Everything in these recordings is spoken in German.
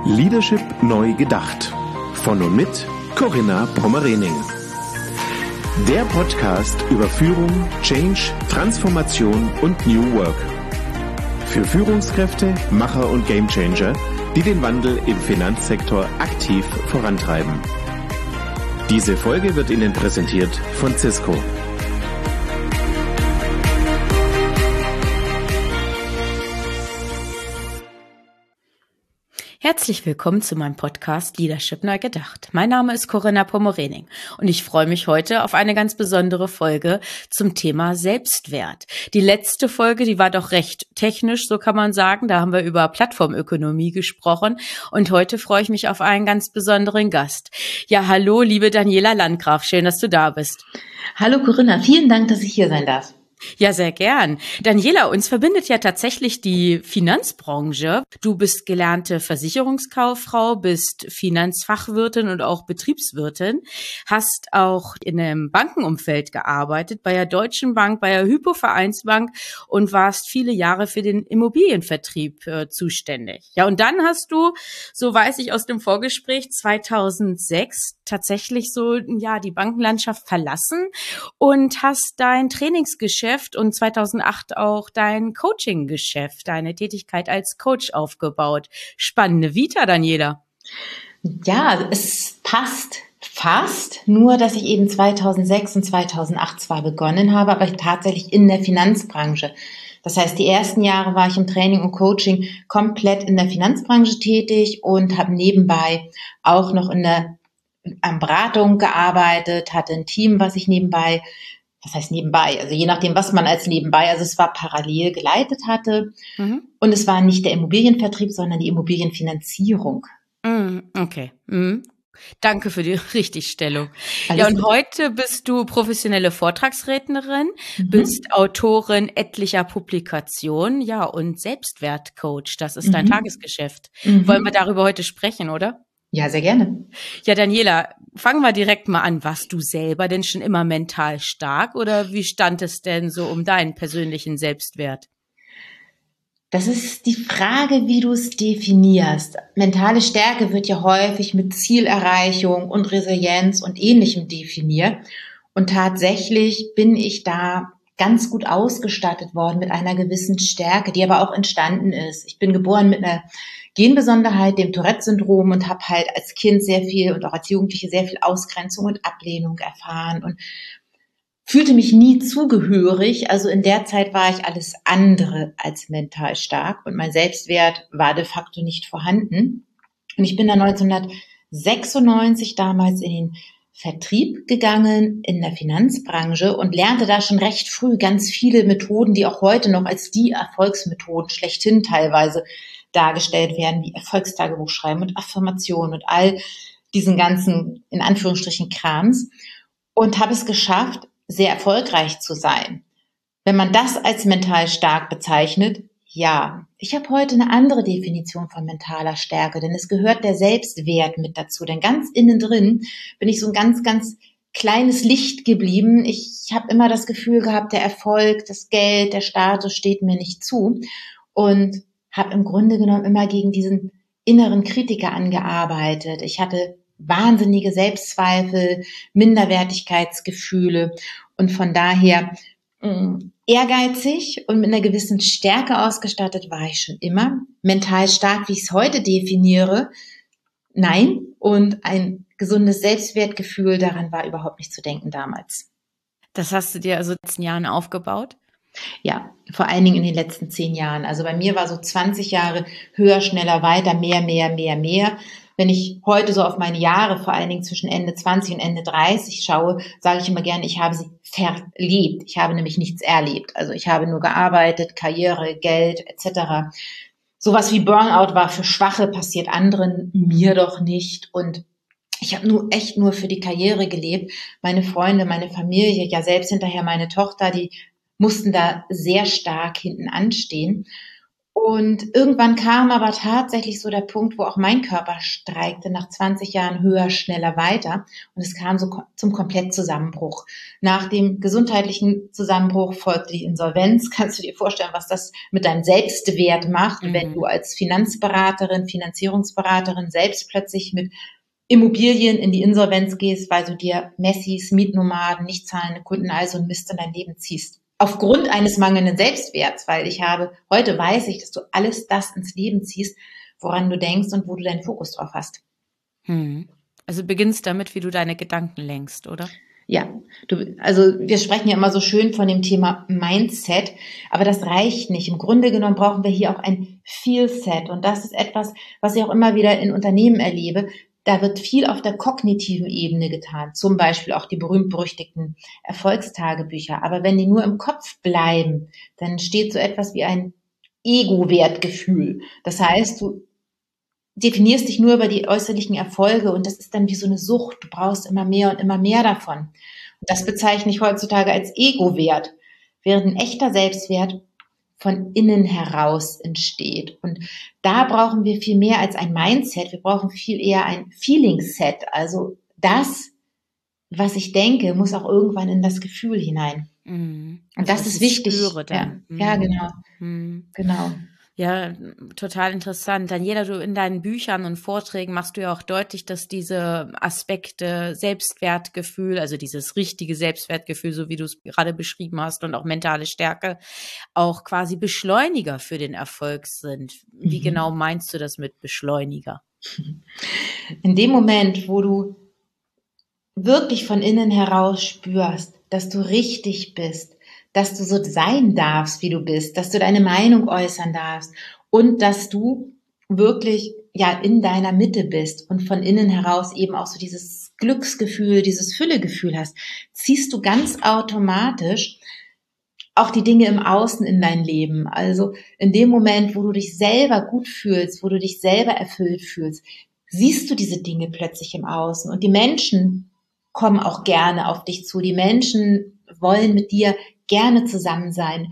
Leadership neu gedacht. Von und mit Corinna Pommerening. Der Podcast über Führung, Change, Transformation und New Work. Für Führungskräfte, Macher und Gamechanger, die den Wandel im Finanzsektor aktiv vorantreiben. Diese Folge wird Ihnen präsentiert von Cisco. Herzlich willkommen zu meinem Podcast Leadership neu gedacht. Mein Name ist Corinna Pommerening und ich freue mich heute auf eine ganz besondere Folge zum Thema Selbstwert. Die letzte Folge, die war doch recht technisch, so kann man sagen. Da haben wir über Plattformökonomie gesprochen und heute freue ich mich auf einen ganz besonderen Gast. Ja, hallo, liebe Daniela Landgraf, schön, dass du da bist. Hallo Corinna, vielen Dank, dass ich hier sein darf. Ja, sehr gern. Daniela, uns verbindet ja tatsächlich die Finanzbranche. Du bist gelernte Versicherungskauffrau, bist Finanzfachwirtin und auch Betriebswirtin, hast auch in einem Bankenumfeld gearbeitet, bei der Deutschen Bank, bei der Hypo-Vereinsbank und warst viele Jahre für den Immobilienvertrieb zuständig. Ja, und dann hast du, so weiß ich aus dem Vorgespräch, 2006 tatsächlich so, ja, die Bankenlandschaft verlassen und hast dein Trainingsgeschäft und 2008 auch dein Coaching-Geschäft, deine Tätigkeit als Coach aufgebaut. Spannende Vita, Daniela. Ja, es passt fast, nur dass ich eben 2006 und 2008 zwar begonnen habe, aber tatsächlich in der Finanzbranche. Das heißt, die ersten Jahre war ich im Training und Coaching komplett in der Finanzbranche tätig und habe nebenbei auch noch an Beratung gearbeitet, hatte ein Team, was ich nebenbei, was heißt nebenbei, also je nachdem, was man als nebenbei, also es war parallel geleitet hatte. Und es war nicht der Immobilienvertrieb, sondern die Immobilienfinanzierung. Okay. Danke für die Richtigstellung. Ja, und heute bist du professionelle Vortragsrednerin, bist Autorin etlicher Publikationen, ja, und Selbstwertcoach. Das ist dein Tagesgeschäft. Wollen wir darüber heute sprechen, oder? Ja, sehr gerne. Ja, Daniela, fangen wir direkt mal an. Warst du selber denn schon immer mental stark oder wie stand es denn so um deinen persönlichen Selbstwert? Das ist die Frage, wie du es definierst. Mentale Stärke wird ja häufig mit Zielerreichung und Resilienz und Ähnlichem definiert. Und tatsächlich bin ich da ganz gut ausgestattet worden mit einer gewissen Stärke, die aber auch entstanden ist. Ich bin geboren mit einer Genbesonderheit, dem Tourette-Syndrom, und habe halt als Kind sehr viel und auch als Jugendliche sehr viel Ausgrenzung und Ablehnung erfahren und fühlte mich nie zugehörig. Also in der Zeit war ich alles andere als mental stark und mein Selbstwert war de facto nicht vorhanden. Und ich bin dann 1996 damals in den Vertrieb gegangen in der Finanzbranche und lernte da schon recht früh ganz viele Methoden, die auch heute noch als die Erfolgsmethoden schlechthin teilweise dargestellt werden, wie Erfolgstagebuch schreiben und Affirmationen und all diesen ganzen, in Anführungsstrichen, Krams, und habe es geschafft, sehr erfolgreich zu sein. Wenn man das als mental stark bezeichnet, ja. Ich habe heute eine andere Definition von mentaler Stärke, denn es gehört der Selbstwert mit dazu. Denn ganz innen drin bin ich so ein ganz, ganz kleines Licht geblieben. Ich habe immer das Gefühl gehabt, der Erfolg, das Geld, der Status steht mir nicht zu. Und habe im Grunde genommen immer gegen diesen inneren Kritiker angearbeitet. Ich hatte wahnsinnige Selbstzweifel, Minderwertigkeitsgefühle und von daher ehrgeizig und mit einer gewissen Stärke ausgestattet war ich schon immer. Mental stark, wie ich es heute definiere, nein. Und ein gesundes Selbstwertgefühl, daran war überhaupt nicht zu denken damals. Das hast du dir also in den letzten Jahren aufgebaut? Ja, vor allen Dingen in den letzten 10 Jahren. Also bei mir war so 20 Jahre höher, schneller, weiter, mehr. Wenn ich heute so auf meine Jahre, vor allen Dingen zwischen Ende 20 und Ende 30 schaue, sage ich immer gerne, ich habe sie verlebt. Ich habe nämlich nichts erlebt. Also ich habe nur gearbeitet, Karriere, Geld etc. Sowas wie Burnout war für Schwache, passiert anderen, mir doch nicht. Und ich habe nur für die Karriere gelebt. Meine Freunde, meine Familie, ja selbst hinterher meine Tochter, die mussten da sehr stark hinten anstehen. Und irgendwann kam aber tatsächlich so der Punkt, wo auch mein Körper streikte, nach 20 Jahren höher, schneller, weiter. Und es kam so zum Komplettzusammenbruch. Nach dem gesundheitlichen Zusammenbruch folgte die Insolvenz. Kannst du dir vorstellen, was das mit deinem Selbstwert macht, wenn du als Finanzberaterin, Finanzierungsberaterin selbst plötzlich mit Immobilien in die Insolvenz gehst, weil du dir Messis, Mietnomaden, nicht zahlende Kunden, also ein Mist in dein Leben ziehst. Aufgrund eines mangelnden Selbstwerts, weil heute weiß ich, dass du alles das ins Leben ziehst, woran du denkst und wo du deinen Fokus drauf hast. Also beginnst damit, wie du deine Gedanken lenkst, oder? Ja, also wir sprechen ja immer so schön von dem Thema Mindset, aber das reicht nicht. Im Grunde genommen brauchen wir hier auch ein Feelset und das ist etwas, was ich auch immer wieder in Unternehmen erlebe. Da wird viel auf der kognitiven Ebene getan, zum Beispiel auch die berühmt-berüchtigten Erfolgstagebücher. Aber wenn die nur im Kopf bleiben, dann entsteht so etwas wie ein Ego-Wertgefühl. Das heißt, du definierst dich nur über die äußerlichen Erfolge und das ist dann wie so eine Sucht. Du brauchst immer mehr und immer mehr davon. Und das bezeichne ich heutzutage als Ego-Wert, während ein echter Selbstwert von innen heraus entsteht. Und da brauchen wir viel mehr als ein Mindset. Wir brauchen viel eher ein Feeling-Set. Also das, was ich denke, muss auch irgendwann in das Gefühl hinein. Und also das ist wichtig. Spüre dann. Ja, genau. Genau. Ja, total interessant. Daniela, du in deinen Büchern und Vorträgen machst du ja auch deutlich, dass diese Aspekte Selbstwertgefühl, also dieses richtige Selbstwertgefühl, so wie du es gerade beschrieben hast, und auch mentale Stärke, auch quasi Beschleuniger für den Erfolg sind. Wie genau meinst du das mit Beschleuniger? In dem Moment, wo du wirklich von innen heraus spürst, dass du richtig bist, dass du so sein darfst, wie du bist, dass du deine Meinung äußern darfst und dass du wirklich in deiner Mitte bist und von innen heraus eben auch so dieses Glücksgefühl, dieses Füllegefühl hast, ziehst du ganz automatisch auch die Dinge im Außen in dein Leben. Also in dem Moment, wo du dich selber gut fühlst, wo du dich selber erfüllt fühlst, siehst du diese Dinge plötzlich im Außen und die Menschen kommen auch gerne auf dich zu. Die Menschen wollen mit dir gerne zusammen sein.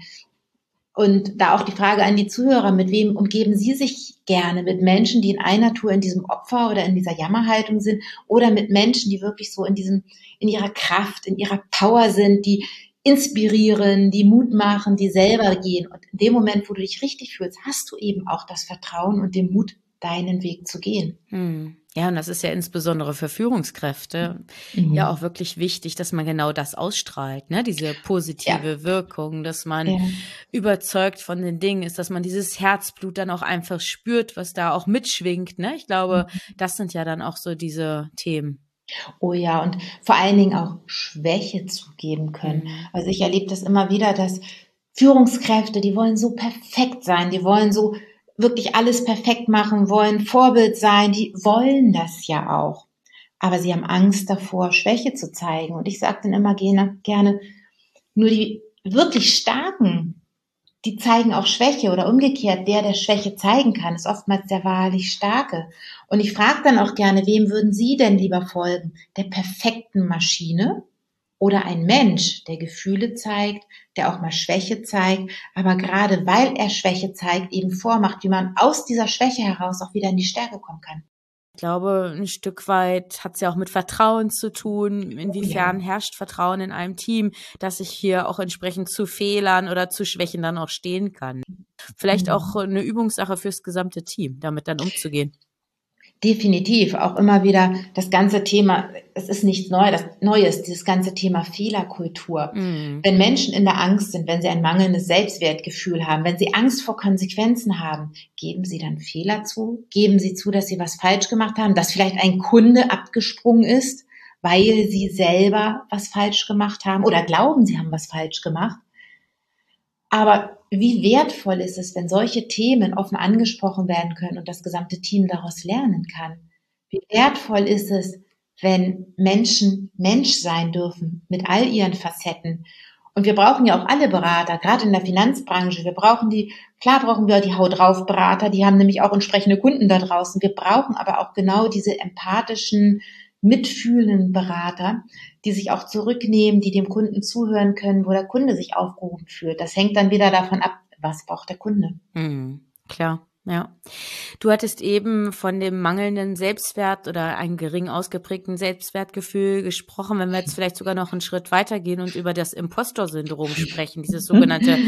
Und da auch die Frage an die Zuhörer, mit wem umgeben Sie sich gerne? Mit Menschen, die in einer Tour in diesem Opfer oder in dieser Jammerhaltung sind oder mit Menschen, die wirklich so in ihrer Kraft, in ihrer Power sind, die inspirieren, die Mut machen, die selber gehen. Und in dem Moment, wo du dich richtig fühlst, hast du eben auch das Vertrauen und den Mut, deinen Weg zu gehen. Ja, und das ist ja insbesondere für Führungskräfte ja auch wirklich wichtig, dass man genau das ausstrahlt, ne? Diese positive Wirkung, dass man überzeugt von den Dingen ist, dass man dieses Herzblut dann auch einfach spürt, was da auch mitschwingt, ne? Ich glaube, das sind ja dann auch so diese Themen. Oh ja, und vor allen Dingen auch Schwäche zugeben können. Also ich erlebe das immer wieder, dass Führungskräfte, die wollen so perfekt sein, die wollen so wirklich alles perfekt machen, wollen Vorbild sein, die wollen das ja auch. Aber sie haben Angst davor, Schwäche zu zeigen. Und ich sage dann immer gerne, nur die wirklich Starken, die zeigen auch Schwäche oder umgekehrt, der Schwäche zeigen kann, ist oftmals der wahrlich Starke. Und ich frage dann auch gerne, wem würden Sie denn lieber folgen? Der perfekten Maschine oder ein Mensch, der Gefühle zeigt, der auch mal Schwäche zeigt, aber gerade weil er Schwäche zeigt, eben vormacht, wie man aus dieser Schwäche heraus auch wieder in die Stärke kommen kann. Ich glaube, ein Stück weit hat es ja auch mit Vertrauen zu tun. Inwiefern herrscht Vertrauen in einem Team, dass ich hier auch entsprechend zu Fehlern oder zu Schwächen dann auch stehen kann. Vielleicht auch eine Übungssache fürs gesamte Team, damit dann umzugehen. Definitiv, auch immer wieder das ganze Thema, es ist nichts Neues, dieses ganze Thema Fehlerkultur. Wenn Menschen in der Angst sind, wenn sie ein mangelndes Selbstwertgefühl haben, wenn sie Angst vor Konsequenzen haben, geben sie dann Fehler zu? Geben sie zu, dass sie was falsch gemacht haben, dass vielleicht ein Kunde abgesprungen ist, weil sie selber was falsch gemacht haben oder glauben, sie haben was falsch gemacht? Aber wie wertvoll ist es, wenn solche Themen offen angesprochen werden können und das gesamte Team daraus lernen kann? Wie wertvoll ist es, wenn Menschen Mensch sein dürfen mit all ihren Facetten? Und wir brauchen ja auch alle Berater, gerade in der Finanzbranche. Brauchen wir die Haut drauf Berater, die haben nämlich auch entsprechende Kunden da draußen. Wir brauchen aber auch genau diese empathischen, mitfühlenden Berater, die sich auch zurücknehmen, die dem Kunden zuhören können, wo der Kunde sich aufgehoben fühlt. Das hängt dann wieder davon ab, was braucht der Kunde. Klar, ja. Du hattest eben von dem mangelnden Selbstwert oder einem gering ausgeprägten Selbstwertgefühl gesprochen. Wenn wir jetzt vielleicht sogar noch einen Schritt weitergehen und über das Impostor-Syndrom sprechen, dieses sogenannte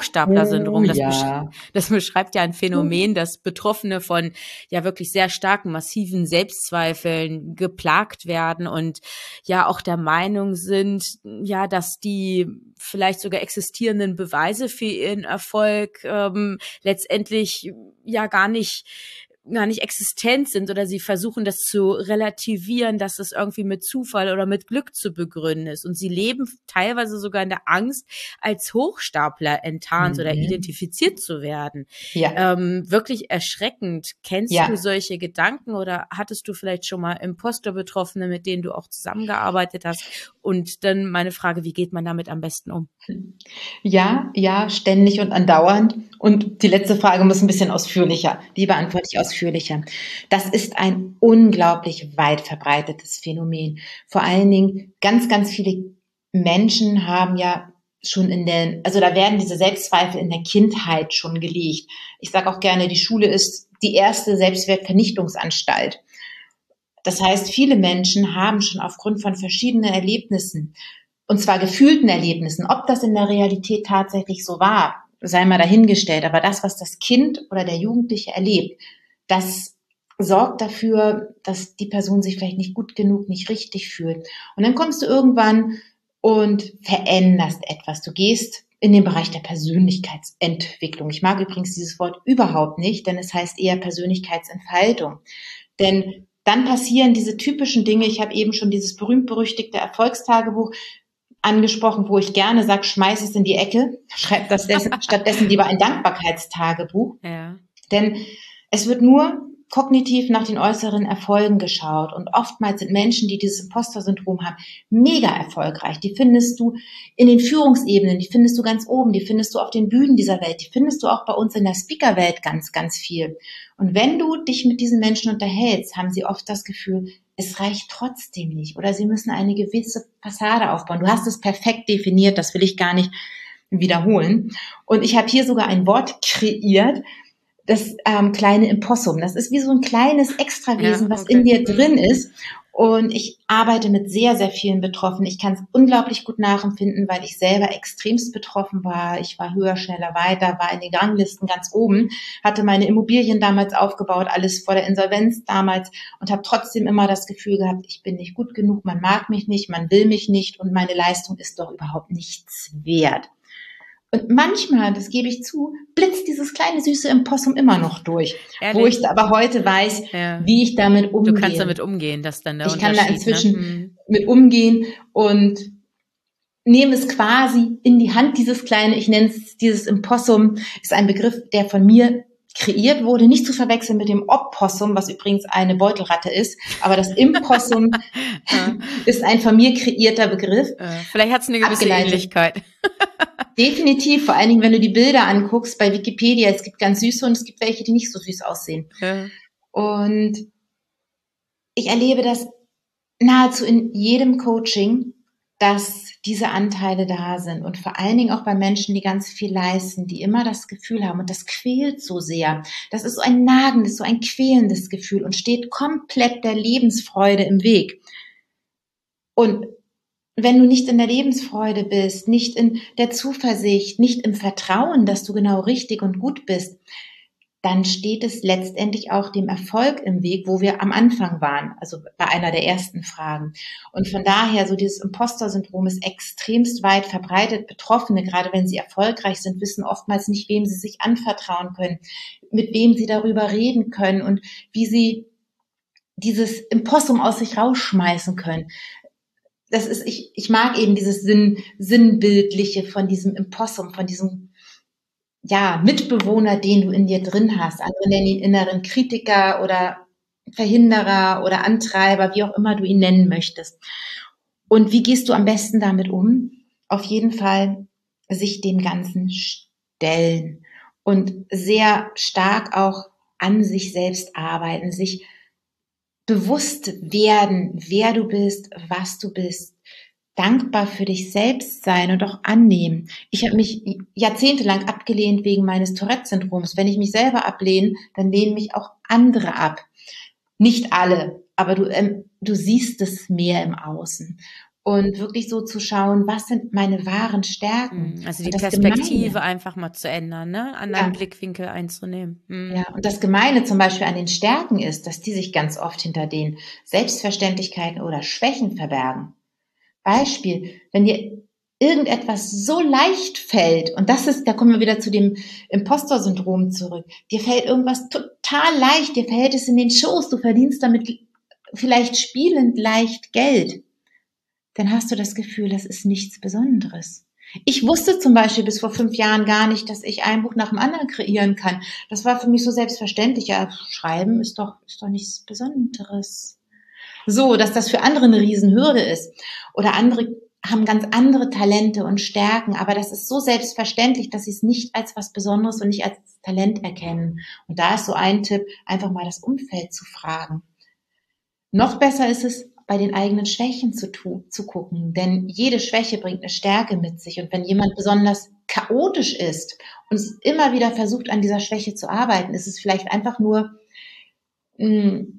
Oh Hochstapler-Syndrom, ja. das beschreibt ja ein Phänomen, dass Betroffene von ja wirklich sehr starken, massiven Selbstzweifeln geplagt werden und ja auch der Meinung sind, ja, dass die vielleicht sogar existierenden Beweise für ihren Erfolg letztendlich ja gar nicht existent sind oder sie versuchen das zu relativieren, dass es irgendwie mit Zufall oder mit Glück zu begründen ist. Und sie leben teilweise sogar in der Angst, als Hochstapler enttarnt oder identifiziert zu werden. Ja, Wirklich erschreckend. Kennst du ja. solche Gedanken oder hattest du vielleicht schon mal Imposter-Betroffene, mit denen du auch zusammengearbeitet hast? Und dann meine Frage, wie geht man damit am besten um? Ja, ja, ständig und andauernd. Und die letzte Frage muss ein bisschen ausführlicher. Die beantworte ich ausführlicher. Das ist ein unglaublich weit verbreitetes Phänomen. Vor allen Dingen ganz, ganz viele Menschen haben ja schon also da werden diese Selbstzweifel in der Kindheit schon gelegt. Ich sage auch gerne, die Schule ist die erste Selbstwertvernichtungsanstalt. Das heißt, viele Menschen haben schon aufgrund von verschiedenen Erlebnissen, und zwar gefühlten Erlebnissen, ob das in der Realität tatsächlich so war, sei mal dahingestellt, aber das, was das Kind oder der Jugendliche erlebt, das sorgt dafür, dass die Person sich vielleicht nicht gut genug, nicht richtig fühlt. Und dann kommst du irgendwann und veränderst etwas. Du gehst in den Bereich der Persönlichkeitsentwicklung. Ich mag übrigens dieses Wort überhaupt nicht, denn es heißt eher Persönlichkeitsentfaltung. Denn dann passieren diese typischen Dinge. Ich habe eben schon dieses berühmt-berüchtigte Erfolgstagebuch angesprochen, wo ich gerne sage, schmeiß es in die Ecke, schreib das stattdessen lieber ein Dankbarkeitstagebuch. Ja. Denn es wird nur kognitiv nach den äußeren Erfolgen geschaut. Und oftmals sind Menschen, die dieses Imposter-Syndrom haben, mega erfolgreich. Die findest du in den Führungsebenen, die findest du ganz oben, die findest du auf den Bühnen dieser Welt, die findest du auch bei uns in der Speaker-Welt ganz, ganz viel. Und wenn du dich mit diesen Menschen unterhältst, haben sie oft das Gefühl, es reicht trotzdem nicht oder sie müssen eine gewisse Fassade aufbauen. Du hast es perfekt definiert, das will ich gar nicht wiederholen. Und ich habe hier sogar ein Wort kreiert, das kleine Impossum. Das ist wie so ein kleines Extrawesen, was in dir drin ist. Und ich arbeite mit sehr, sehr vielen Betroffenen. Ich kann es unglaublich gut nachempfinden, weil ich selber extremst betroffen war. Ich war höher, schneller, weiter, war in den Ranglisten ganz oben, hatte meine Immobilien damals aufgebaut, alles vor der Insolvenz damals und habe trotzdem immer das Gefühl gehabt, ich bin nicht gut genug, man mag mich nicht, man will mich nicht und meine Leistung ist doch überhaupt nichts wert. Und manchmal, das gebe ich zu, blitzt dieses kleine süße Impossum immer noch durch. Ehrlich? Wo ich aber heute weiß, wie ich damit umgehe. Du kannst damit umgehen, dass dann der Ich kann da inzwischen mit umgehen und nehme es quasi in die Hand, dieses kleine, ich nenne es dieses Impossum, ist ein Begriff, der von mir kreiert wurde, nicht zu verwechseln mit dem Opossum, was übrigens eine Beutelratte ist, aber das Impossum ist ein von mir kreierter Begriff. Vielleicht hat es eine gewisse Ähnlichkeit. Definitiv, vor allen Dingen, wenn du die Bilder anguckst bei Wikipedia, es gibt ganz süße und es gibt welche, die nicht so süß aussehen. Ja. Und ich erlebe das nahezu in jedem Coaching, dass diese Anteile da sind und vor allen Dingen auch bei Menschen, die ganz viel leisten, die immer das Gefühl haben und das quält so sehr. Das ist so ein nagendes, so ein quälendes Gefühl und steht komplett der Lebensfreude im Weg. Und wenn du nicht in der Lebensfreude bist, nicht in der Zuversicht, nicht im Vertrauen, dass du genau richtig und gut bist, dann steht es letztendlich auch dem Erfolg im Weg, wo wir am Anfang waren, also bei einer der ersten Fragen. Und von daher, so dieses Imposter-Syndrom ist extremst weit verbreitet. Betroffene, gerade wenn sie erfolgreich sind, wissen oftmals nicht, wem sie sich anvertrauen können, mit wem sie darüber reden können und wie sie dieses Impossum aus sich rausschmeißen können. Das ist, ich mag eben dieses Sinnbildliche von diesem Impossum, von diesem Mitbewohner, den du in dir drin hast. Andere nennen ihn inneren Kritiker oder Verhinderer oder Antreiber, wie auch immer du ihn nennen möchtest. Und wie gehst du am besten damit um? Auf jeden Fall sich dem Ganzen stellen und sehr stark auch an sich selbst arbeiten, sich bewusst werden, wer du bist, was du bist, dankbar für dich selbst sein und auch annehmen. Ich habe mich jahrzehntelang abgelehnt wegen meines Tourette-Syndroms. Wenn ich mich selber ablehne, dann lehnen mich auch andere ab. Nicht alle, aber du siehst es mehr im Außen. Und wirklich so zu schauen, was sind meine wahren Stärken? Also die Und das Perspektive Gemeine, einfach mal zu ändern, ne? Anderen ja, Blickwinkel einzunehmen. ja, und das Gemeine zum Beispiel an den Stärken ist, dass die sich ganz oft hinter den Selbstverständlichkeiten oder Schwächen verbergen. Beispiel, wenn dir irgendetwas so leicht fällt, und da kommen wir wieder zu dem Impostor-Syndrom zurück, dir fällt irgendwas total leicht, dir fällt es in den Schoß, du verdienst damit vielleicht spielend leicht Geld, dann hast du das Gefühl, das ist nichts Besonderes. Ich wusste zum Beispiel bis vor 5 Jahren gar nicht, dass ich ein Buch nach dem anderen kreieren kann. Das war für mich so selbstverständlich. Ja, schreiben ist doch nichts Besonderes. So, dass das für andere eine Riesenhürde ist. Oder andere haben ganz andere Talente und Stärken, aber das ist so selbstverständlich, dass sie es nicht als was Besonderes und nicht als Talent erkennen. Und da ist so ein Tipp, einfach mal das Umfeld zu fragen. Noch besser ist es, bei den eigenen Schwächen zu gucken, denn jede Schwäche bringt eine Stärke mit sich. Und wenn jemand besonders chaotisch ist und immer wieder versucht, an dieser Schwäche zu arbeiten, ist es vielleicht einfach nur eine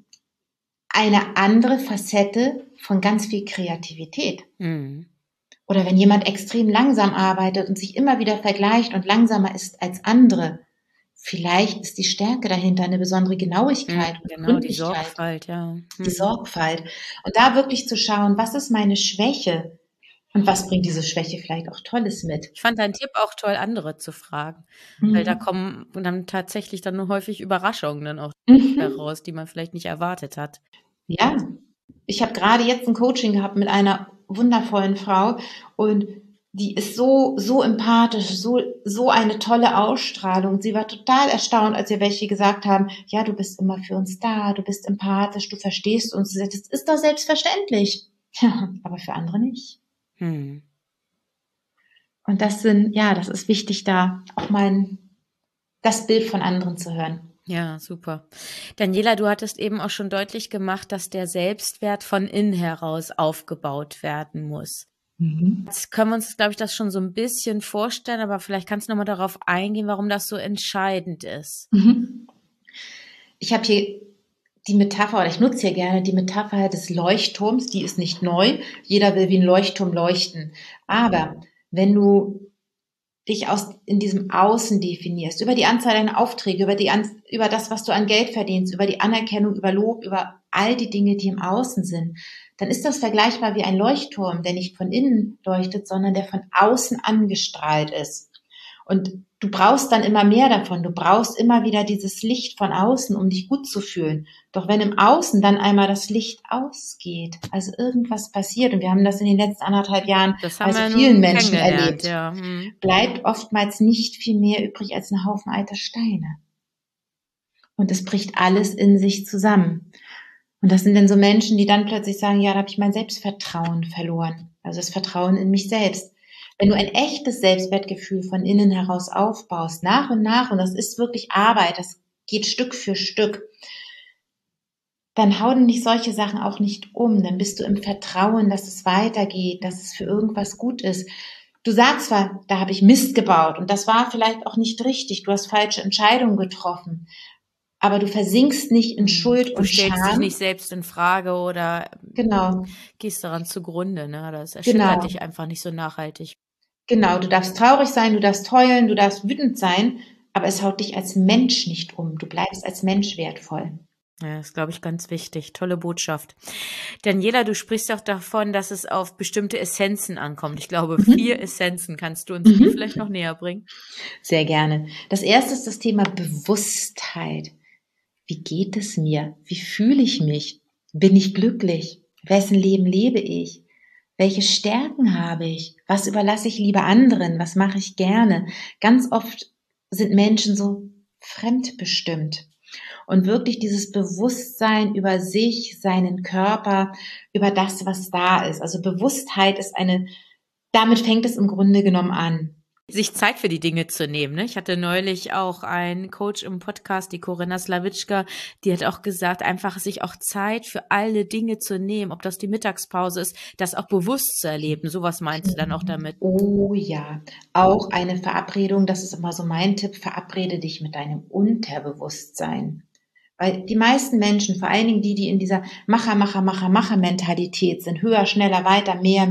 andere Facette von ganz viel Kreativität. Mhm. Oder wenn jemand extrem langsam arbeitet und sich immer wieder vergleicht und langsamer ist als andere, vielleicht ist die Stärke dahinter eine besondere Genauigkeit und Genau, die Gründlichkeit, Sorgfalt, ja. die Sorgfalt. Und da wirklich zu schauen, was ist meine Schwäche und was bringt diese Schwäche vielleicht auch Tolles mit. Ich fand deinen Tipp auch toll, andere zu fragen, weil da kommen dann tatsächlich dann nur häufig Überraschungen dann auch heraus, die man vielleicht nicht erwartet hat. Ja, ich habe gerade jetzt ein Coaching gehabt mit einer wundervollen Frau und die ist so empathisch, so eine tolle Ausstrahlung. Sie war total erstaunt, als ihr welche gesagt haben, ja, du bist immer für uns da, du bist empathisch, du verstehst uns. Sie sagt, das ist doch selbstverständlich. Ja, aber für andere nicht. Und das ist wichtig, da auch mal das Bild von anderen zu hören. Ja, super. Daniela, du hattest eben auch schon deutlich gemacht, dass der Selbstwert von innen heraus aufgebaut werden muss. Jetzt können wir uns, glaube ich, das schon so ein bisschen vorstellen, aber vielleicht kannst du nochmal darauf eingehen, warum das so entscheidend ist. Ich habe hier die Metapher, oder ich nutze hier gerne die Metapher des Leuchtturms, die ist nicht neu. Jeder will wie ein Leuchtturm leuchten. Aber wenn du dich in diesem Außen definierst, über die Anzahl deiner Aufträge, über das, was du an Geld verdienst, über die Anerkennung, über Lob, über all die Dinge, die im Außen sind, dann ist das vergleichbar wie ein Leuchtturm, der nicht von innen leuchtet, sondern der von außen angestrahlt ist. Und du brauchst dann immer mehr davon. Du brauchst immer wieder dieses Licht von außen, um dich gut zu fühlen. Doch wenn im Außen dann einmal das Licht ausgeht, also irgendwas passiert, und wir haben das in den letzten 1,5 Jahren bei so vielen Menschen erlebt, ja. bleibt oftmals nicht viel mehr übrig als ein Haufen alter Steine. Und es bricht alles in sich zusammen. Und das sind dann so Menschen, die dann plötzlich sagen, ja, da habe ich mein Selbstvertrauen verloren. Also das Vertrauen in mich selbst. Wenn du ein echtes Selbstwertgefühl von innen heraus aufbaust, nach und nach, und das ist wirklich Arbeit, das geht Stück für Stück, dann hauen dich solche Sachen auch nicht um. Dann bist du im Vertrauen, dass es weitergeht, dass es für irgendwas gut ist. Du sagst zwar, da habe ich Mist gebaut und das war vielleicht auch nicht richtig, du hast falsche Entscheidungen getroffen, aber du versinkst nicht in Schuld und Scham. Du stellst dich nicht selbst in Frage oder gehst daran zugrunde. Ne? Das erschüttert dich einfach nicht so nachhaltig. Genau, du darfst traurig sein, du darfst heulen, du darfst wütend sein, aber es haut dich als Mensch nicht um. Du bleibst als Mensch wertvoll. Ja, das ist, glaube ich, ganz wichtig. Tolle Botschaft. Daniela, du sprichst auch davon, dass es auf bestimmte Essenzen ankommt. Ich glaube, 4 Essenzen. Kannst du uns die vielleicht noch näher bringen? Sehr gerne. Das erste ist das Thema Bewusstheit. Wie geht es mir? Wie fühle ich mich? Bin ich glücklich? Wessen Leben lebe ich? Welche Stärken habe ich? Was überlasse ich lieber anderen? Was mache ich gerne? Ganz oft sind Menschen so fremdbestimmt. Und wirklich dieses Bewusstsein über sich, seinen Körper, über das, was da ist. Also Bewusstheit ist damit fängt es im Grunde genommen an. sich Zeit für die Dinge zu nehmen. Ne? Ich hatte neulich auch einen Coach im Podcast, die Corinna Slawitschka, die hat auch gesagt, einfach sich auch Zeit für alle Dinge zu nehmen, ob das die Mittagspause ist, das auch bewusst zu erleben. Sowas meinst du dann auch damit? Oh ja, auch eine Verabredung, das ist immer so mein Tipp, verabrede dich mit deinem Unterbewusstsein. Weil die meisten Menschen, vor allen Dingen die in dieser Macher-Mentalität sind, höher, schneller, weiter, mehr,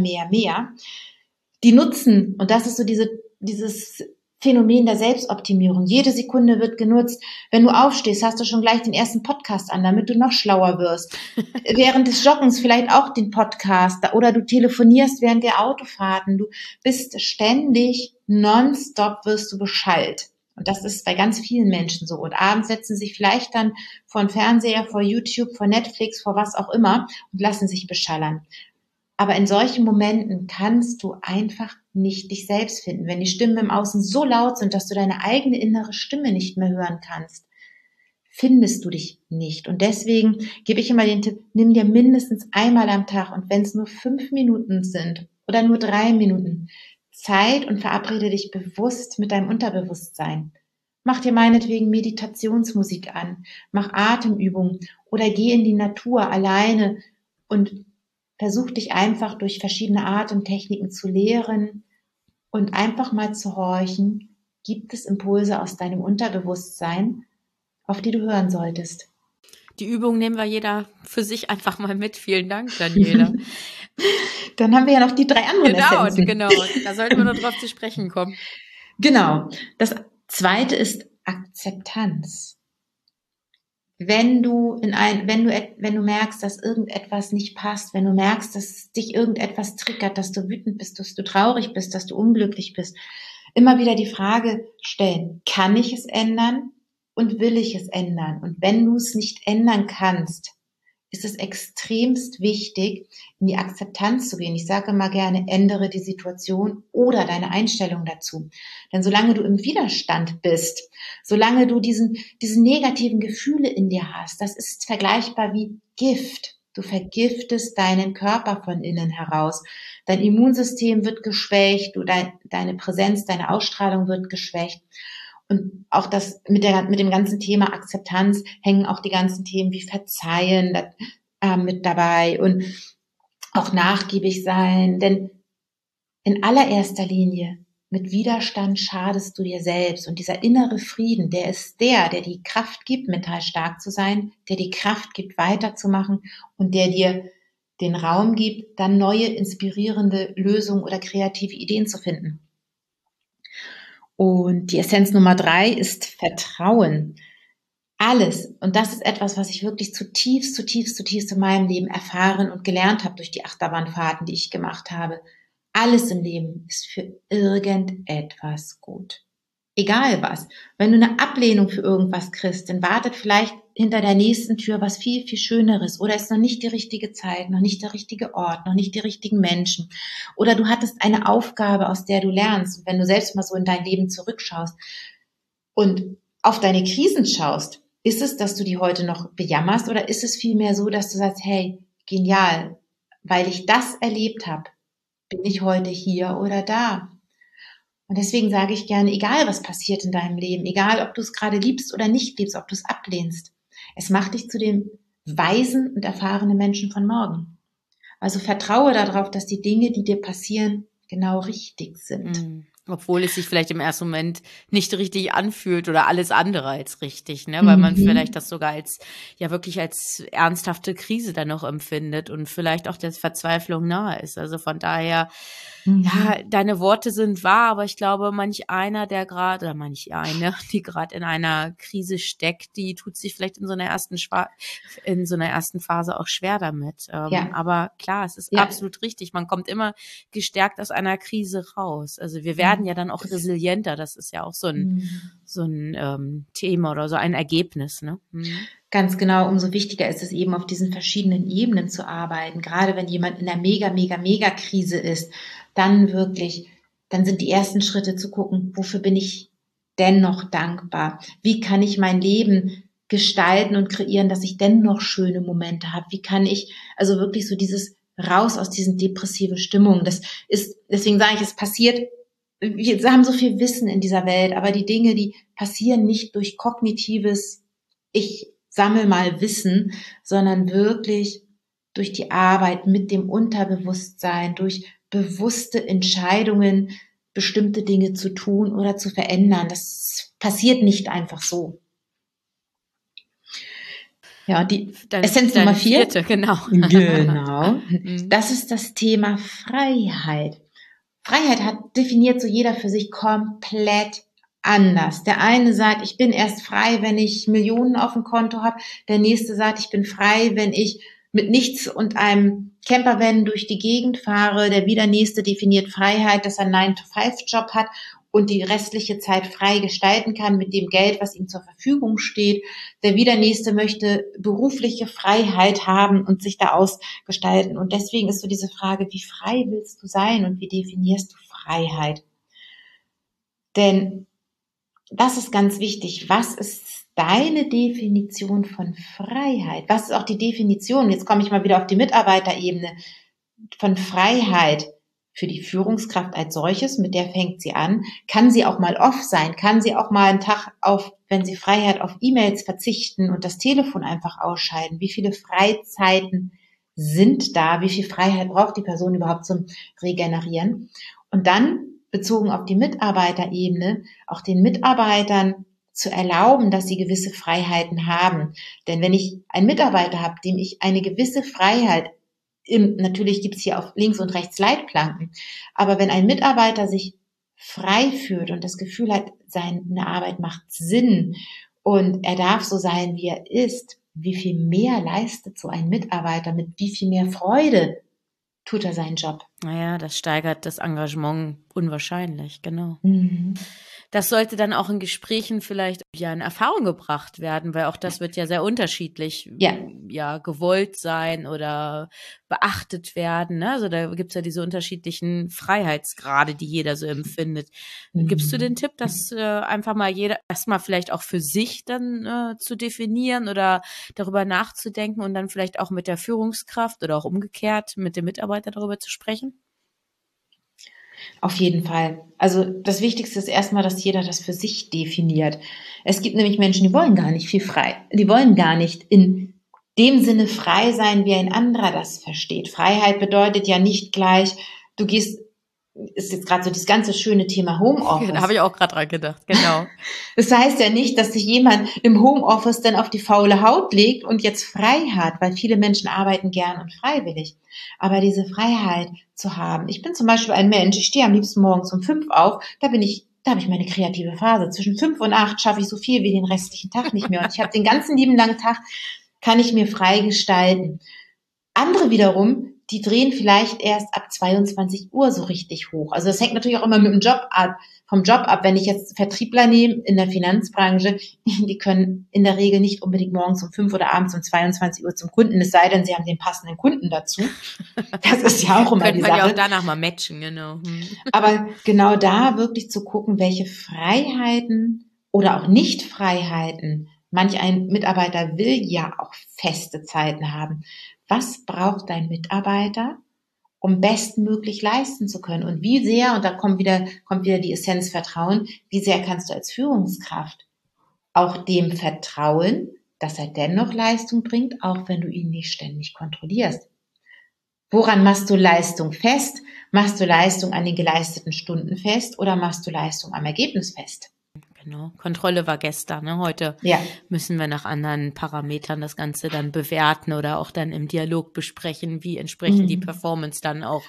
die nutzen, und das ist so dieses Phänomen der Selbstoptimierung. Jede Sekunde wird genutzt. Wenn du aufstehst, hast du schon gleich den ersten Podcast an, damit du noch schlauer wirst. Während des Joggens vielleicht auch den Podcast, oder du telefonierst während der Autofahrten. Du bist ständig, nonstop wirst du beschallt. Und das ist bei ganz vielen Menschen so. Und abends setzen sie sich vielleicht dann vor den Fernseher, vor YouTube, vor Netflix, vor was auch immer und lassen sich beschallern. Aber in solchen Momenten kannst du einfach nicht dich selbst finden. Wenn die Stimmen im Außen so laut sind, dass du deine eigene innere Stimme nicht mehr hören kannst, findest du dich nicht. Und deswegen gebe ich immer den Tipp, nimm dir mindestens einmal am Tag, und wenn es nur 5 Minuten sind oder nur 3 Minuten, Zeit und verabrede dich bewusst mit deinem Unterbewusstsein. Mach dir meinetwegen Meditationsmusik an, mach Atemübungen oder geh in die Natur alleine und versuch dich einfach durch verschiedene Atemtechniken zu lehren und einfach mal zu horchen, gibt es Impulse aus deinem Unterbewusstsein, auf die du hören solltest. Die Übung nehmen wir jeder für sich einfach mal mit. Vielen Dank, Daniela. Dann haben wir ja noch die 3 anderen Essenzen. Genau. Da sollten wir noch drauf zu sprechen kommen. Genau. Das zweite ist Akzeptanz. Wenn du merkst, dass irgendetwas nicht passt, wenn du merkst, dass dich irgendetwas triggert, dass du wütend bist, dass du traurig bist, dass du unglücklich bist, immer wieder die Frage stellen, kann ich es ändern und will ich es ändern? Und wenn du es nicht ändern kannst, ist es extremst wichtig, in die Akzeptanz zu gehen. Ich sage immer gerne, ändere die Situation oder deine Einstellung dazu. Denn solange du im Widerstand bist, solange du diese negativen Gefühle in dir hast, das ist vergleichbar wie Gift. Du vergiftest deinen Körper von innen heraus. Dein Immunsystem wird geschwächt, deine Präsenz, deine Ausstrahlung wird geschwächt. Und auch das mit dem ganzen Thema Akzeptanz hängen auch die ganzen Themen wie Verzeihen mit dabei und auch nachgiebig sein. Denn in allererster Linie mit Widerstand schadest du dir selbst. Und dieser innere Frieden, der ist der die Kraft gibt, mental stark zu sein, der die Kraft gibt, weiterzumachen und der dir den Raum gibt, dann neue, inspirierende Lösungen oder kreative Ideen zu finden. Und die Essenz Nummer 3 ist Vertrauen. Alles, und das ist etwas, was ich wirklich zutiefst in meinem Leben erfahren und gelernt habe durch die Achterbahnfahrten, die ich gemacht habe. Alles im Leben ist für irgendetwas gut. Egal was. Wenn du eine Ablehnung für irgendwas kriegst, dann wartet vielleicht hinter der nächsten Tür was viel, viel Schöneres. Oder ist noch nicht die richtige Zeit, noch nicht der richtige Ort, noch nicht die richtigen Menschen. Oder du hattest eine Aufgabe, aus der du lernst. Und wenn du selbst mal so in dein Leben zurückschaust und auf deine Krisen schaust, ist es, dass du die heute noch bejammerst, oder ist es vielmehr so, dass du sagst, hey, genial, weil ich das erlebt habe, bin ich heute hier oder da? Und deswegen sage ich gerne, egal was passiert in deinem Leben, egal ob du es gerade liebst oder nicht liebst, ob du es ablehnst, es macht dich zu dem weisen und erfahrenen Menschen von morgen. Also vertraue darauf, dass die Dinge, die dir passieren, genau richtig sind. Obwohl es sich vielleicht im ersten Moment nicht richtig anfühlt oder alles andere als richtig, ne? Weil man vielleicht das sogar wirklich als ernsthafte Krise dann noch empfindet und vielleicht auch der Verzweiflung nahe ist. Also von daher, ja, deine Worte sind wahr, aber ich glaube, manch eine, die gerade in einer Krise steckt, die tut sich vielleicht in so einer ersten Phase auch schwer damit. Aber klar, es ist absolut richtig. Man kommt immer gestärkt aus einer Krise raus. Also wir werden ja dann auch resilienter. Das ist ja auch so ein Thema oder so ein Ergebnis, ne? Ganz genau, umso wichtiger ist es eben, auf diesen verschiedenen Ebenen zu arbeiten. Gerade wenn jemand in einer mega Krise ist, dann sind die ersten Schritte zu gucken, wofür bin ich denn noch dankbar? Wie kann ich mein Leben gestalten und kreieren, dass ich dennoch schöne Momente habe? Wie kann ich also wirklich so dieses raus aus diesen depressiven Stimmungen? Deswegen sage ich, es passiert wir haben so viel Wissen in dieser Welt, aber die Dinge, die passieren nicht durch kognitives, ich sammle mal Wissen, sondern wirklich durch die Arbeit mit dem Unterbewusstsein, durch bewusste Entscheidungen, bestimmte Dinge zu tun oder zu verändern. Das passiert nicht einfach so. Ja, die Essenz Nummer 4. Genau. Genau. Das ist das Thema Freiheit. Freiheit definiert so jeder für sich komplett anders. Der eine sagt, ich bin erst frei, wenn ich Millionen auf dem Konto habe. Der nächste sagt, ich bin frei, wenn ich mit nichts und einem Campervan durch die Gegend fahre. Der wieder nächste definiert Freiheit, dass er einen 9-to-5-Job hat und die restliche Zeit frei gestalten kann mit dem Geld, was ihm zur Verfügung steht. Der wieder nächste möchte berufliche Freiheit haben und sich da ausgestalten. Und deswegen ist so diese Frage, wie frei willst du sein und wie definierst du Freiheit? Denn das ist ganz wichtig. Was ist deine Definition von Freiheit? Was ist auch die Definition, jetzt komme ich mal wieder auf die Mitarbeiterebene, von Freiheit für die Führungskraft als solches, mit der fängt sie an, kann sie auch mal off sein, kann sie auch mal einen Tag auf, wenn sie frei hat, auf E-Mails verzichten und das Telefon einfach ausschalten. Wie viele Freizeiten sind da? Wie viel Freiheit braucht die Person überhaupt zum Regenerieren? Und dann, bezogen auf die Mitarbeiterebene, auch den Mitarbeitern zu erlauben, dass sie gewisse Freiheiten haben. Denn wenn ich einen Mitarbeiter habe, dem ich eine gewisse Freiheit natürlich gibt es hier auf links und rechts Leitplanken, aber wenn ein Mitarbeiter sich frei fühlt und das Gefühl hat, seine Arbeit macht Sinn und er darf so sein, wie er ist, wie viel mehr leistet so ein Mitarbeiter, mit wie viel mehr Freude tut er seinen Job. Naja, das steigert das Engagement unwahrscheinlich, genau. Mhm. Das sollte dann auch in Gesprächen vielleicht ja in Erfahrung gebracht werden, weil auch das wird ja sehr unterschiedlich gewollt sein oder beachtet werden. Ne? Also da gibt's ja diese unterschiedlichen Freiheitsgrade, die jeder so empfindet. Gibst du den Tipp, dass einfach mal jeder erstmal vielleicht auch für sich dann zu definieren oder darüber nachzudenken und dann vielleicht auch mit der Führungskraft oder auch umgekehrt mit dem Mitarbeiter darüber zu sprechen? Auf jeden Fall. Also das Wichtigste ist erstmal, dass jeder das für sich definiert. Es gibt nämlich Menschen, die wollen gar nicht viel frei. Die wollen gar nicht in dem Sinne frei sein, wie ein anderer das versteht. Freiheit bedeutet ja nicht gleich, du gehst, ist jetzt gerade so das ganze schöne Thema Homeoffice. Da habe ich auch gerade dran gedacht, genau. Das heißt ja nicht, dass sich jemand im Homeoffice dann auf die faule Haut legt und jetzt frei hat, weil viele Menschen arbeiten gern und freiwillig. Aber diese Freiheit zu haben. Ich bin zum Beispiel ein Mensch, ich stehe am liebsten morgens um 5 auf, da habe ich meine kreative Phase. Zwischen 5 und 8 schaffe ich so viel wie den restlichen Tag nicht mehr. Und ich habe den ganzen lieben langen Tag, kann ich mir frei gestalten. Andere wiederum, die drehen vielleicht erst ab 22 Uhr so richtig hoch. Also das hängt natürlich auch immer mit dem Job ab, vom Job ab. Wenn ich jetzt Vertriebler nehme in der Finanzbranche, die können in der Regel nicht unbedingt morgens um 5 oder abends um 22 Uhr zum Kunden, es sei denn, sie haben den passenden Kunden dazu. Das ist ja auch immer die Sache. Könnte man ja auch danach mal matchen, genau. Aber genau da wirklich zu gucken, welche Freiheiten oder auch Nicht-Freiheiten, manch ein Mitarbeiter will ja auch feste Zeiten haben. Was braucht dein Mitarbeiter, um bestmöglich leisten zu können? Und wie sehr, und da kommt wieder die Essenz Vertrauen, wie sehr kannst du als Führungskraft auch dem vertrauen, dass er dennoch Leistung bringt, auch wenn du ihn nicht ständig kontrollierst? Woran machst du Leistung fest? Machst du Leistung an den geleisteten Stunden fest oder machst du Leistung am Ergebnis fest? Genau. Kontrolle war gestern, ne? Heute müssen wir nach anderen Parametern das Ganze dann bewerten oder auch dann im Dialog besprechen, wie entsprechend die Performance dann auch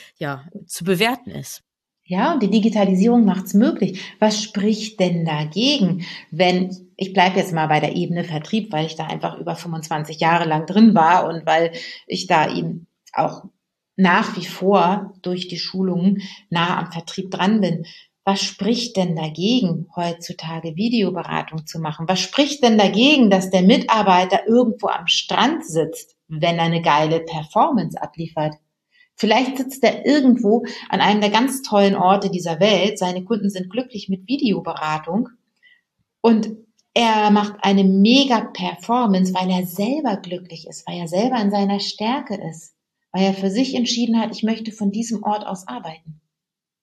zu bewerten ist. Ja, und die Digitalisierung macht's möglich. Was spricht denn dagegen, wenn, ich bleibe jetzt mal bei der Ebene Vertrieb, weil ich da einfach über 25 Jahre lang drin war und weil ich da eben auch nach wie vor durch die Schulungen nah am Vertrieb dran bin. Was spricht denn dagegen, heutzutage Videoberatung zu machen? Was spricht denn dagegen, dass der Mitarbeiter irgendwo am Strand sitzt, wenn er eine geile Performance abliefert? Vielleicht sitzt er irgendwo an einem der ganz tollen Orte dieser Welt. Seine Kunden sind glücklich mit Videoberatung und er macht eine mega Performance, weil er selber glücklich ist, weil er selber in seiner Stärke ist, weil er für sich entschieden hat, ich möchte von diesem Ort aus arbeiten.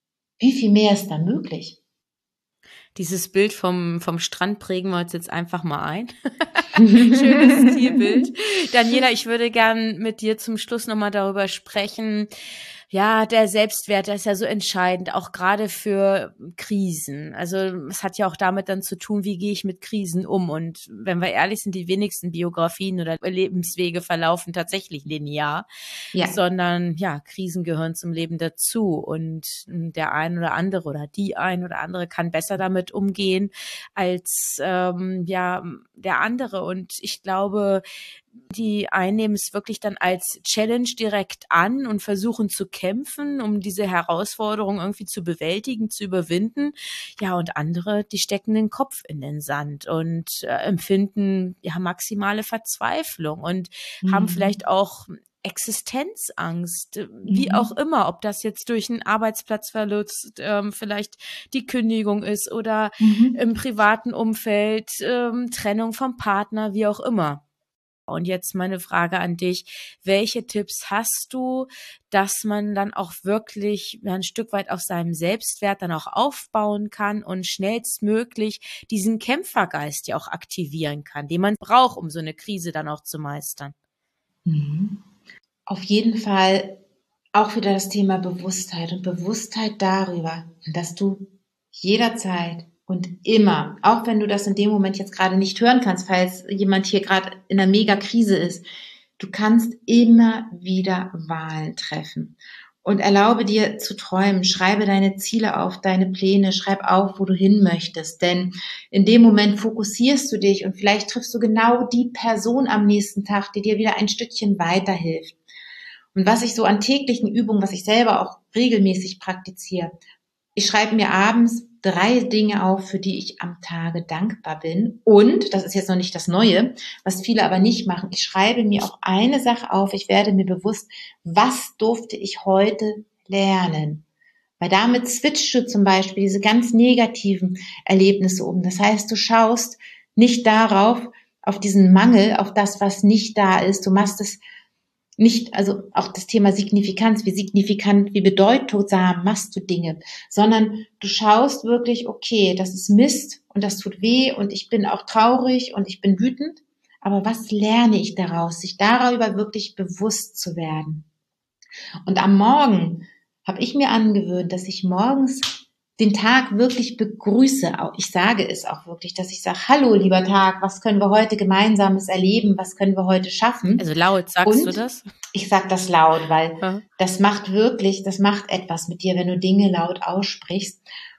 wie viel mehr ist da möglich? Dieses Bild vom Strand prägen wir uns jetzt einfach mal ein. Schönes Zielbild. Daniela, ich würde gern mit dir zum Schluss nochmal darüber sprechen. Ja, der Selbstwert, der ist ja so entscheidend, auch gerade für Krisen. Also es hat ja auch damit dann zu tun, wie gehe ich mit Krisen um. Und wenn wir ehrlich sind, die wenigsten Biografien oder Lebenswege verlaufen tatsächlich linear, Ja. sondern ja, Krisen gehören zum Leben dazu. Und der ein oder andere oder die ein oder andere kann besser damit umgehen als ja der andere. Und ich glaube, die einen nehmen es wirklich dann als Challenge direkt an und versuchen zu kämpfen, um diese Herausforderung irgendwie zu bewältigen, zu überwinden. Ja, und andere, die stecken den Kopf in den Sand und empfinden ja maximale Verzweiflung und haben vielleicht auch Existenzangst, wie auch immer, ob das jetzt durch einen Arbeitsplatzverlust vielleicht die Kündigung ist oder im privaten Umfeld, Trennung vom Partner, wie auch immer. Und jetzt meine Frage an dich, welche Tipps hast du, dass man dann auch wirklich ein Stück weit auf seinem Selbstwert dann auch aufbauen kann und schnellstmöglich diesen Kämpfergeist ja auch aktivieren kann, den man braucht, um so eine Krise dann auch zu meistern? Auf jeden Fall auch wieder das Thema Bewusstheit und Bewusstheit darüber, dass du jederzeit und immer, auch wenn du das in dem Moment jetzt gerade nicht hören kannst, falls jemand hier gerade in einer Mega-Krise ist, du kannst immer wieder Wahlen treffen. Und erlaube dir zu träumen, schreibe deine Ziele auf, deine Pläne, schreib auf, wo du hin möchtest. Denn in dem Moment fokussierst du dich und vielleicht triffst du genau die Person am nächsten Tag, die dir wieder ein Stückchen weiterhilft. Und was ich so an täglichen Übungen, was ich selber auch regelmäßig praktiziere, ich schreibe mir abends 3 Dinge auf, für die ich am Tage dankbar bin. Und, das ist jetzt noch nicht das Neue, was viele aber nicht machen, ich schreibe mir auch eine Sache auf, ich werde mir bewusst, was durfte ich heute lernen? Weil damit switchst du zum Beispiel diese ganz negativen Erlebnisse um. Das heißt, du schaust nicht darauf, auf diesen Mangel, auf das, was nicht da ist. Du machst es nicht, also auch das Thema Signifikanz, wie signifikant, wie bedeutsam machst du Dinge, sondern du schaust wirklich, okay, das ist Mist und das tut weh und ich bin auch traurig und ich bin wütend, aber was lerne ich daraus, sich darüber wirklich bewusst zu werden. Und am Morgen habe ich mir angewöhnt, dass ich morgens den Tag wirklich begrüße. Ich sage es auch wirklich, dass ich sage, hallo lieber Tag, was können wir heute Gemeinsames erleben, was können wir heute schaffen? Also laut sagst du das? Ich sage das laut, weil das macht etwas mit dir, wenn du Dinge laut aussprichst.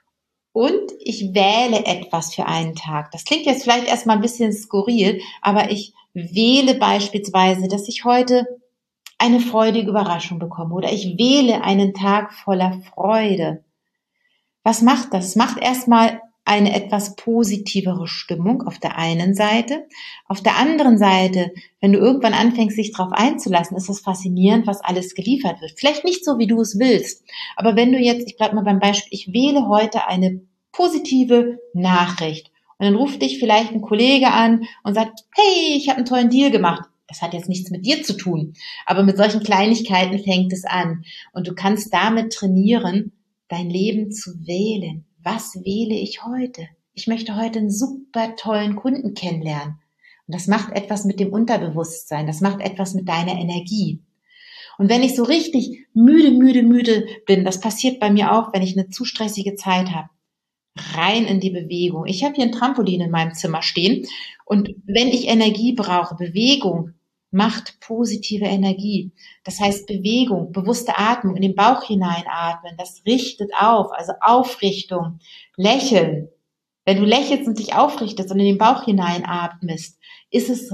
Und ich wähle etwas für einen Tag. Das klingt jetzt vielleicht erstmal ein bisschen skurril, aber ich wähle beispielsweise, dass ich heute eine freudige Überraschung bekomme oder ich wähle einen Tag voller Freude. Was macht das? Es macht erstmal eine etwas positivere Stimmung auf der einen Seite. Auf der anderen Seite, wenn du irgendwann anfängst, dich darauf einzulassen, ist es faszinierend, was alles geliefert wird. Vielleicht nicht so, wie du es willst, aber wenn du jetzt, ich bleibe mal beim Beispiel, ich wähle heute eine positive Nachricht und dann ruft dich vielleicht ein Kollege an und sagt, hey, ich habe einen tollen Deal gemacht. Das hat jetzt nichts mit dir zu tun, aber mit solchen Kleinigkeiten fängt es an und du kannst damit trainieren, dein Leben zu wählen. Was wähle ich heute? Ich möchte heute einen super tollen Kunden kennenlernen. Und das macht etwas mit dem Unterbewusstsein. Das macht etwas mit deiner Energie. Und wenn ich so richtig müde bin, das passiert bei mir auch, wenn ich eine zu stressige Zeit habe, rein in die Bewegung. Ich habe hier ein Trampolin in meinem Zimmer stehen. Und wenn ich Energie brauche, Bewegung, macht positive Energie. Das heißt Bewegung, bewusste Atmung, in den Bauch hineinatmen, das richtet auf, also Aufrichtung, Lächeln. Wenn du lächelst und dich aufrichtest und in den Bauch hineinatmest, ist es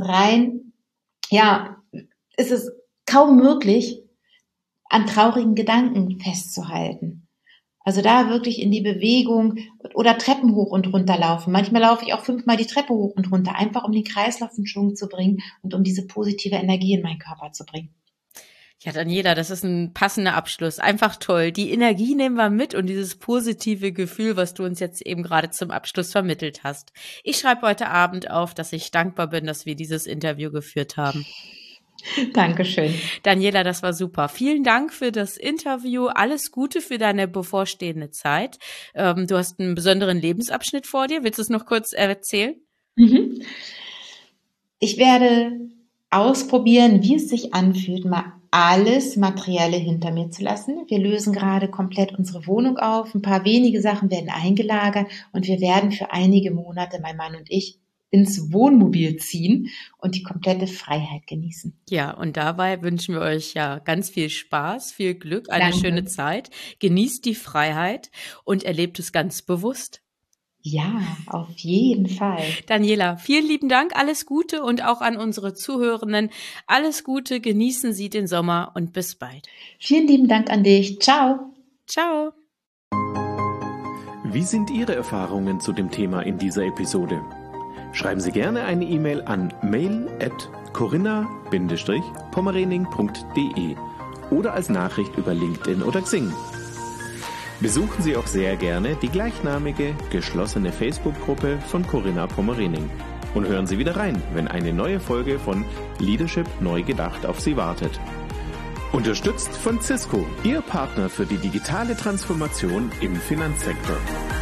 ist es kaum möglich, an traurigen Gedanken festzuhalten. Also da wirklich in die Bewegung oder Treppen hoch und runter laufen. Manchmal laufe ich auch 5-mal die Treppe hoch und runter, einfach um den Kreislauf in Schwung zu bringen und um diese positive Energie in meinen Körper zu bringen. Ja, Daniela, das ist ein passender Abschluss. Einfach toll. Die Energie nehmen wir mit und dieses positive Gefühl, was du uns jetzt eben gerade zum Abschluss vermittelt hast. Ich schreibe heute Abend auf, dass ich dankbar bin, dass wir dieses Interview geführt haben. Dankeschön. Daniela, das war super. Vielen Dank für das Interview. Alles Gute für deine bevorstehende Zeit. Du hast einen besonderen Lebensabschnitt vor dir. Willst du es noch kurz erzählen? Ich werde ausprobieren, wie es sich anfühlt, mal alles Materielle hinter mir zu lassen. Wir lösen gerade komplett unsere Wohnung auf. Ein paar wenige Sachen werden eingelagert und wir werden für einige Monate, mein Mann und ich, ins Wohnmobil ziehen und die komplette Freiheit genießen. Ja, und dabei wünschen wir euch ja ganz viel Spaß, viel Glück, eine schöne Zeit. Genießt die Freiheit und erlebt es ganz bewusst. Ja, auf jeden Fall. Daniela, vielen lieben Dank, alles Gute und auch an unsere Zuhörenden. Alles Gute, genießen Sie den Sommer und bis bald. Vielen lieben Dank an dich. Ciao. Ciao. Wie sind Ihre Erfahrungen zu dem Thema in dieser Episode? Schreiben Sie gerne eine E-Mail an mail@corinna-pommerening.de oder als Nachricht über LinkedIn oder Xing. Besuchen Sie auch sehr gerne die gleichnamige, geschlossene Facebook-Gruppe von Corinna Pommerening und hören Sie wieder rein, wenn eine neue Folge von Leadership neu gedacht auf Sie wartet. Unterstützt von Cisco, Ihr Partner für die digitale Transformation im Finanzsektor.